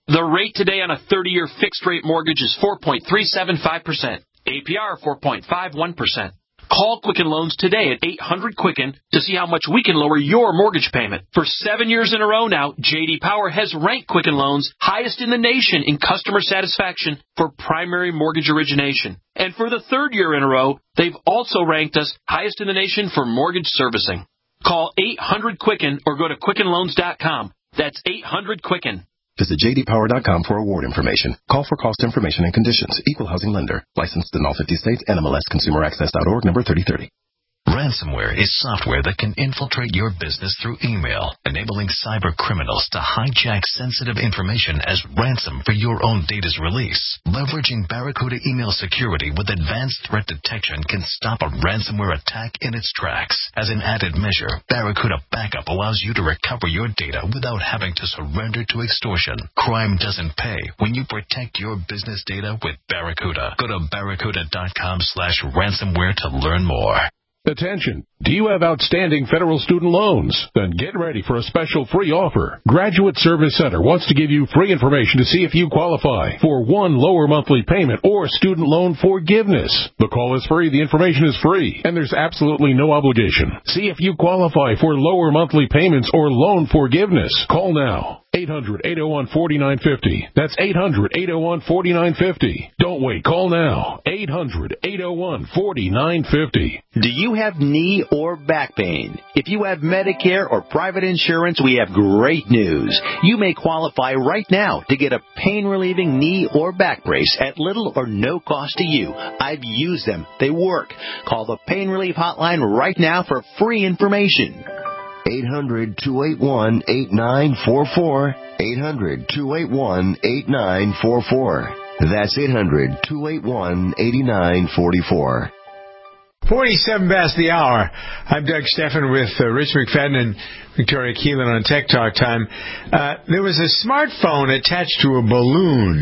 Speaker 14: The rate today on a thirty-year fixed-rate mortgage is four point three seven five percent. A P R four point five one percent. Call Quicken Loans today at eight hundred Quicken to see how much we can lower your mortgage payment. For seven years in a row now, J D Power has ranked Quicken Loans highest in the nation in customer satisfaction for primary mortgage origination. And for the third year in a row, they've also ranked us highest in the nation for mortgage servicing. Call eight hundred Quicken or go to Quicken Loans dot com. That's eight hundred Quicken.
Speaker 15: Visit J D Power dot com for award information. Call for cost information and conditions. Equal housing lender. Licensed in all fifty states. N M L S Consumer Access dot org, number thirty thirty.
Speaker 16: Ransomware is software that can infiltrate your business through email, enabling cyber criminals to hijack sensitive information as ransom for your own data's release. Leveraging Barracuda email security with advanced threat detection can stop a ransomware attack in its tracks. As an added measure, Barracuda Backup allows you to recover your data without having to surrender to extortion. Crime doesn't pay when you protect your business data with Barracuda. Go to barracuda dot com slash ransomware to learn more.
Speaker 17: Attention! Do you have outstanding federal student loans? Then get ready for a special free offer. Graduate Service Center wants to give you free information to see if you qualify for one lower monthly payment or student loan forgiveness. The call is free, the information is free, and there's absolutely no obligation. See if you qualify for lower monthly payments or loan forgiveness. Call now. eight hundred, eight oh one, four nine five oh. That's eight hundred, eight oh one, four nine five oh. Don't wait. Call now. eight hundred, eight oh one, four nine five oh.
Speaker 18: Do you have knee or back pain? If you have Medicare or private insurance, we have great news. You may qualify right now to get a pain-relieving knee or back brace at little or no cost to you. I've used them. They work. Call the Pain Relief Hotline right now for free information.
Speaker 19: eight hundred, two eight one, eight nine four four. eight hundred, two eight one, eight nine four four. That's eight hundred, two eight one, eight nine four four.
Speaker 2: forty-seven past the hour. I'm Doug Steffen with uh, Rich McFadden and Victoria Keelan on Tech Talk Time. Uh, there was a smartphone attached to a balloon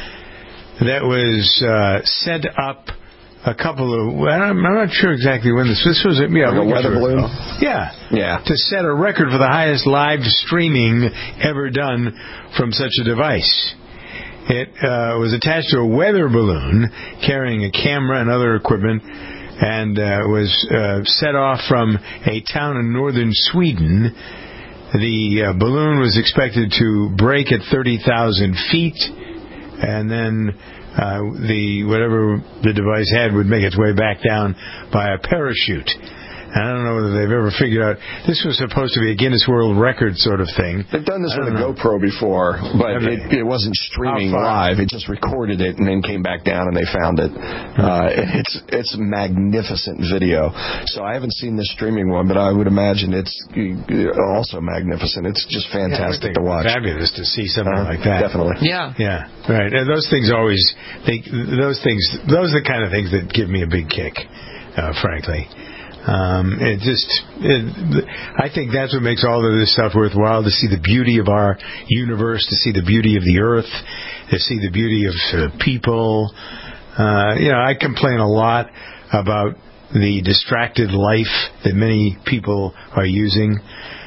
Speaker 2: that was uh, sent up a couple of, I'm not sure exactly when this, this was, yeah,
Speaker 4: like a weather balloon?
Speaker 2: Yeah.
Speaker 4: Yeah.
Speaker 2: To set a record for the highest live streaming ever done from such a device. It uh, was attached to a weather balloon carrying a camera and other equipment, and uh, was uh, set off from a town in northern Sweden. The uh, balloon was expected to break at thirty thousand feet, and then uh, the whatever the device had would make its way back down by a parachute. I don't know whether they've ever figured out. This was supposed to be a Guinness World Record sort of thing.
Speaker 4: They've done this with a know. GoPro before, but it, it wasn't streaming live. It just recorded it and then came back down and they found it. Uh, it's it's magnificent video. So I haven't seen this streaming one, but I would imagine it's also magnificent. It's just fantastic
Speaker 2: yeah,
Speaker 4: to watch.
Speaker 2: Fabulous to see something uh, like that.
Speaker 4: Definitely.
Speaker 5: Yeah.
Speaker 2: Yeah. Right. And those things always. They, those things. Those are the kind of things that give me a big kick, uh, frankly. Um, it just, it, I think that's what makes all of this stuff worthwhile, to see the beauty of our universe, to see the beauty of the earth, to see the beauty of uh, people. Uh, you know, I complain a lot about the distracted life that many people are using.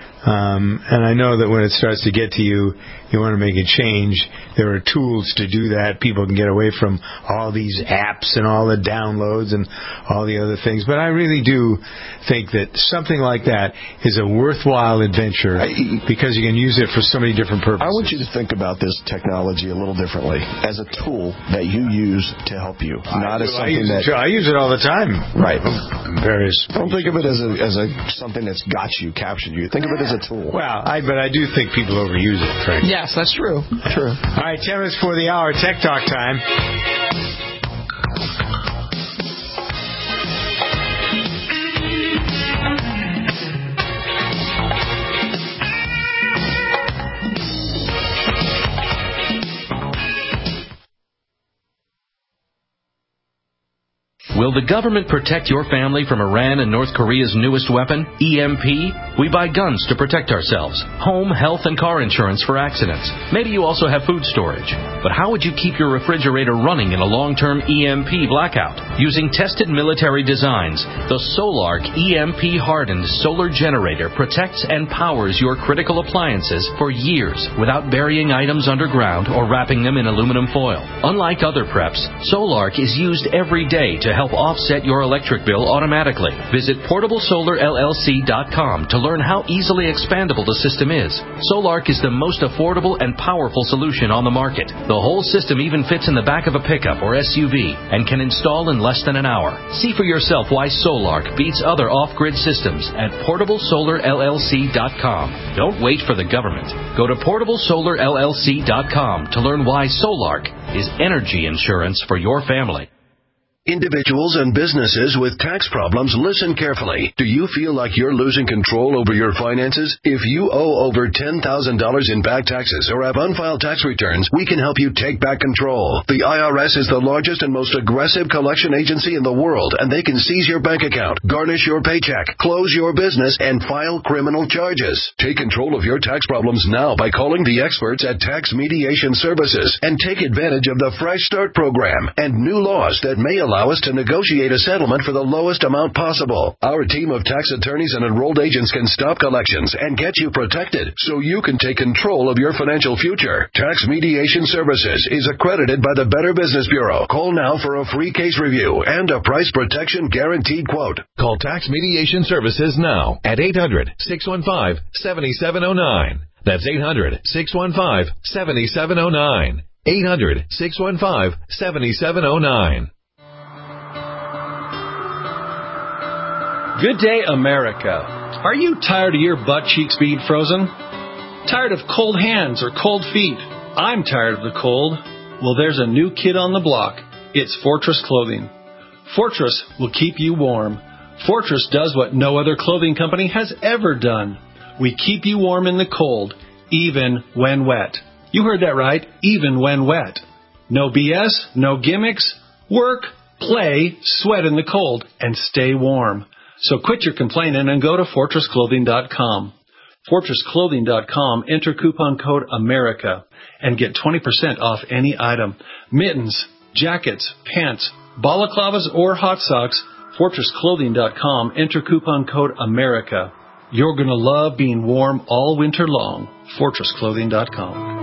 Speaker 2: Um, and I know that when it starts to get to you, you want to make a change. There are tools to do that. People can get away from all these apps and all the downloads and all the other things. But I really do think that something like that is a worthwhile adventure because you can use it for so many different purposes.
Speaker 4: I want you to think about this technology a little differently, as a tool that you use to help you, not as something
Speaker 2: I
Speaker 4: that...
Speaker 2: It, I use it all the time.
Speaker 4: Right.
Speaker 2: Various.
Speaker 4: Don't think of it as a as a something that's got you, captured you. Think of it as a tool.
Speaker 2: Well, I but I do think people overuse it, frankly.
Speaker 5: Yes, that's true.
Speaker 4: True.
Speaker 2: All right, ten minutes for the hour. Tech Talk time.
Speaker 26: Will the government protect your family from Iran and North Korea's newest weapon, E M P?
Speaker 3: We buy guns to protect ourselves, home, health, and car insurance for accidents. Maybe you also have food storage. But how would you keep your refrigerator running in a long-term E M P blackout? Using tested military designs, the Solark E M P-hardened solar generator protects and powers your critical appliances for years without burying items underground or wrapping them in aluminum foil. Unlike other preps, Solark is used every day to help offset your electric bill automatically. Visit portable solar L L C dot com to learn how easily expandable the system is. Solark is the most affordable and powerful solution on the market. The whole system even fits in the back of a pickup or S U V and can install in less than an hour. See for yourself why Solark beats other off-grid systems at portable solar L L C dot com. Don't wait for the government. Go to portable solar L L C dot com to learn why Solark is energy insurance for your family.
Speaker 12: Individuals and businesses with tax problems, listen carefully. Do you feel like you're losing control over your finances? If you owe over ten thousand dollars in back taxes or have unfiled tax returns, we can help you take back control. The I R S is the largest and most aggressive collection agency in the world, and they can seize your bank account, garnish your paycheck, close your business, and file criminal charges. Take control of your tax problems now by calling the experts at Tax Mediation Services and take advantage of the Fresh Start program and new laws that may allow us to negotiate a settlement for the lowest amount possible. Our team of tax attorneys and enrolled agents can stop collections and get you protected so you can take control of your financial future. Tax Mediation Services is accredited by the Better Business Bureau. Call now for a free case review and a price protection guaranteed quote.
Speaker 8: Call Tax Mediation Services now at eight hundred, six one five, seven seven zero nine. That's eight hundred, six one five, seven seven zero nine. eight hundred, six one five, seven seven zero nine.
Speaker 20: Good day, America. Are you tired of your butt cheeks being frozen? Tired of cold hands or cold feet? I'm tired of the cold. Well, there's a new kid on the block. It's Fortress Clothing. Fortress will keep you warm. Fortress does what no other clothing company has ever done. We keep you warm in the cold, even when wet. You heard that right, even when wet. No B S, no gimmicks. Work, play, sweat in the cold, and stay warm. So quit your complaining and go to fortress clothing dot com. fortress clothing dot com, enter coupon code AMERICA and get twenty percent off any item. Mittens, jackets, pants, balaclavas, or hot socks, fortress clothing dot com, enter coupon code AMERICA. You're going to love being warm all winter long. fortress clothing dot com.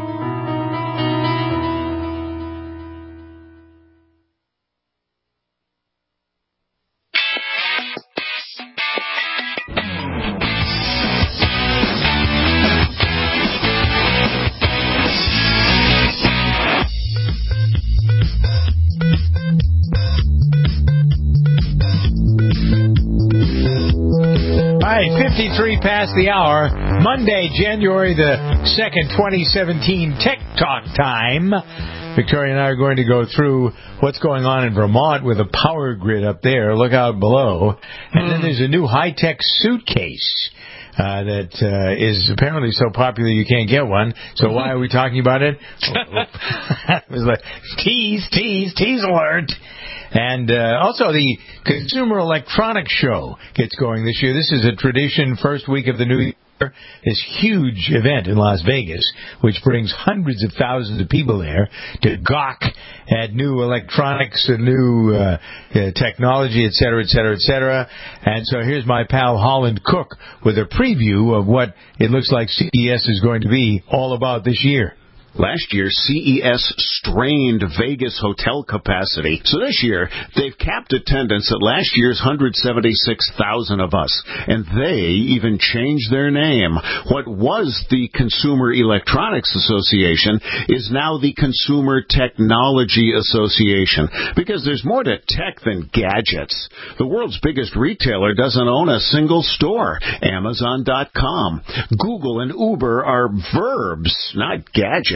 Speaker 2: fifty-three past the hour, Monday, January the second, twenty seventeen, Tech Talk time. Victoria and I are going to go through what's going on in Vermont with a power grid up there. Look out below. And then there's a new high-tech suitcase uh, that uh, is apparently so popular you can't get one. So why are we talking about it? It was like, tease, tease, tease alert. And uh, also the Consumer Electronics Show gets going this year. This is a tradition, first week of the new year. This huge event in Las Vegas, which brings hundreds of thousands of people there to gawk at new electronics and new uh, uh, technology, et cetera, et cetera, et cetera. And so here's my pal Holland Cook with a preview of what it looks like C E S is going to be all about this year.
Speaker 21: Last year, C E S strained Vegas hotel capacity. So this year, they've capped attendance at last year's one hundred seventy-six thousand of us. And they even changed their name. What was the Consumer Electronics Association is now the Consumer Technology Association. Because there's more to tech than gadgets. The world's biggest retailer doesn't own a single store. Amazon dot com. Google and Uber are verbs, not gadgets.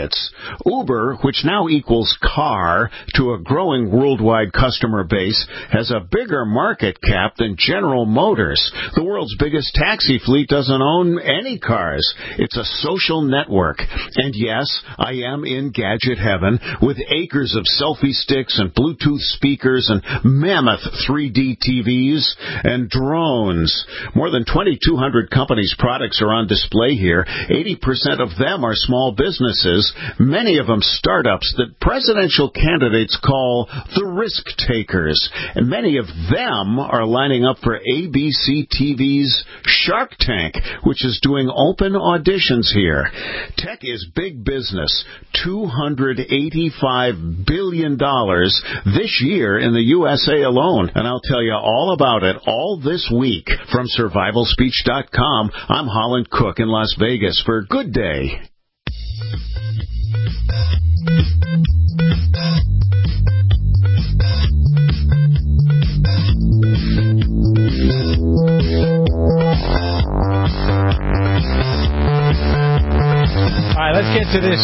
Speaker 21: limits. Uber, which now equals car to a growing worldwide customer base, has a bigger market cap than General Motors. The world's biggest taxi fleet doesn't own any cars. It's a social network. And yes, I am in gadget heaven with acres of selfie sticks and Bluetooth speakers and mammoth three D T Vs and drones. More than twenty-two hundred companies' products are on display here. eighty percent of them are small businesses, many of them startups that presidential candidates call the risk takers. And many of them are lining up for A B C T V's Shark Tank, which is doing open auditions here. Tech is big business, two hundred eighty-five billion dollars this year in the U S A alone. And I'll tell you all about it all this week. From survival speech dot com, I'm Holland Cook in Las Vegas for Good Day.
Speaker 2: All right, let's get to this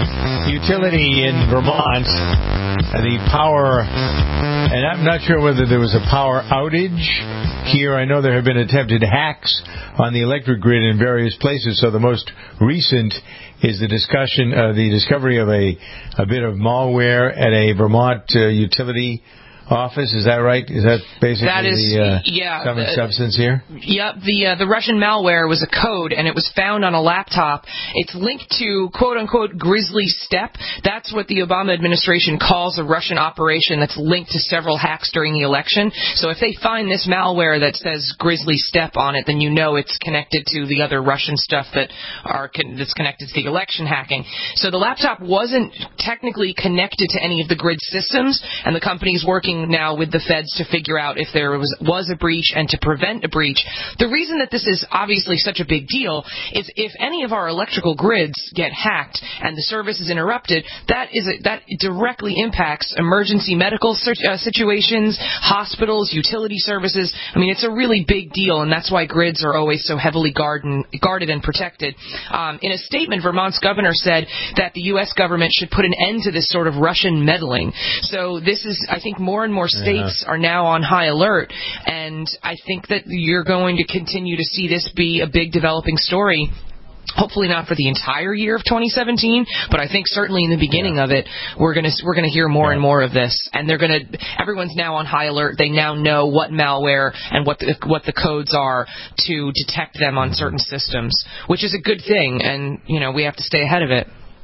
Speaker 2: utility in Vermont, the power, and I'm not sure whether there was a power outage here. I know there have been attempted hacks on the electric grid in various places, so the most recent is the discussion, uh, the discovery of a, a bit of malware at a Vermont uh, utility office. Is that right? Is that basically
Speaker 5: that is,
Speaker 2: the uh,
Speaker 5: yeah,
Speaker 2: common
Speaker 5: the,
Speaker 2: substance here?
Speaker 5: Yep. The uh, the Russian malware was a code, and it was found on a laptop. It's linked to quote-unquote Grizzly Step. That's what the Obama administration calls a Russian operation that's linked to several hacks during the election. So if they find this malware that says Grizzly Step on it, then you know it's connected to the other Russian stuff that are con- that's connected to the election hacking. So the laptop wasn't technically connected to any of the grid systems, and the company's working now with the feds to figure out if there was was a breach and to prevent a breach. The reason that this is obviously such a big deal is if any of our electrical grids get hacked and the service is interrupted, that is a, that directly impacts emergency medical uh, situations, hospitals, utility services. I mean, it's a really big deal, and that's why grids are always so heavily guarded, guarded and protected. Um, in a statement, Vermont's governor said that the U S government should put an end to this sort of Russian meddling. So this is, I think, more and more states yeah. are now on high alert, and I think that you're going to continue to see this be a big developing story. Hopefully not for the entire year of twenty seventeen, but I think certainly in the beginning yeah. of it, we're gonna we're gonna hear more yeah. and more of this. And they're gonna everyone's now on high alert. They now know what malware and what the, what the codes are to detect them on certain systems, which is a good thing. And you know we have to stay ahead of it.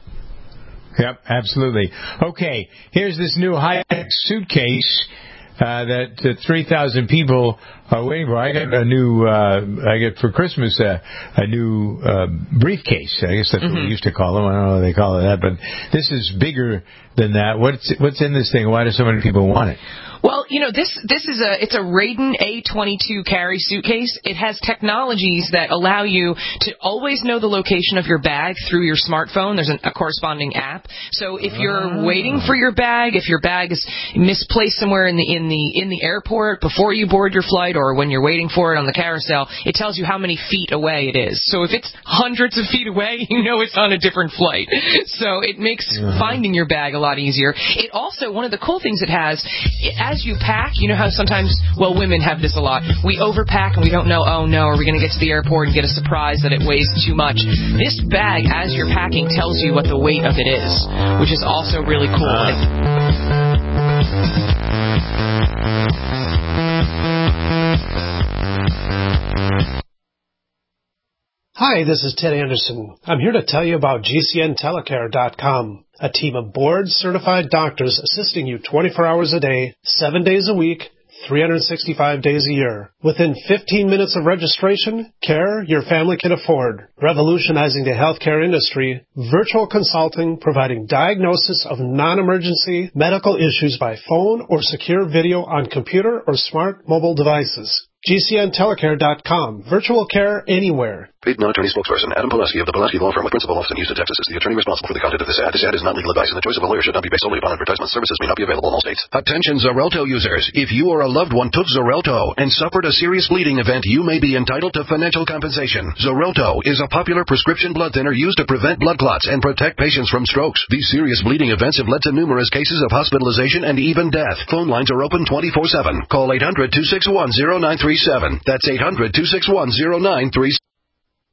Speaker 2: Yep, absolutely. Okay, here's this new high-tech suitcase uh, that uh, three thousand people are waiting for. I got a new, uh, I got for Christmas uh, a new uh, briefcase. I guess that's mm-hmm. what we used to call them. I don't know what they call it that, but this is bigger than that. What's what's in this thing? Why do so many people want it?
Speaker 5: Well, you know, this this is a it's a Radon A twenty-two carry suitcase. It has technologies that allow you to always know the location of your bag through your smartphone. There's an, a corresponding app. So if you're oh. waiting for your bag, if your bag is misplaced somewhere in the in the in the airport before you board your flight or when you're waiting for it on the carousel, it tells you how many feet away it is. So if it's hundreds of feet away, you know it's on a different flight. So it makes uh-huh. finding your bag a lot easier. It also, one of the cool things it has, it, as you pack, you know how sometimes, well, women have this a lot. We overpack and we don't know, oh no, are we going to get to the airport and get a surprise that it weighs too much? This bag, as you're packing, tells you what the weight of it is, which is also really cool. Uh.
Speaker 1: Hi, this is Ted Anderson. I'm here to tell you about G C N telecare dot com, a team of board-certified doctors assisting you twenty-four hours a day, seven days a week, three hundred sixty-five days a year. Within fifteen minutes of registration, care your family can afford. Revolutionizing the healthcare industry, virtual consulting providing diagnosis of non-emergency medical issues by phone or secure video on computer or smart mobile devices. G C N telecare dot com. Virtual care anywhere.
Speaker 12: Paid non-attorney spokesperson Adam Pileski of the Pileski Law Firm with principal office in Houston, Texas is the attorney responsible for the content of this ad. This ad is not legal advice, and the choice of a lawyer should not be based solely upon advertisement. Services may not be available in all states. Attention Xarelto users. If you or a loved one took Xarelto and suffered a serious bleeding event, you may be entitled to financial compensation. Xarelto is a popular prescription blood thinner used to prevent blood clots and protect patients from strokes. These serious bleeding events have led to numerous cases of hospitalization and even death. Phone lines are open twenty-four seven. Call eight hundred, two six one, zero nine three seven. That's eight hundred, two six one, zero nine three seven.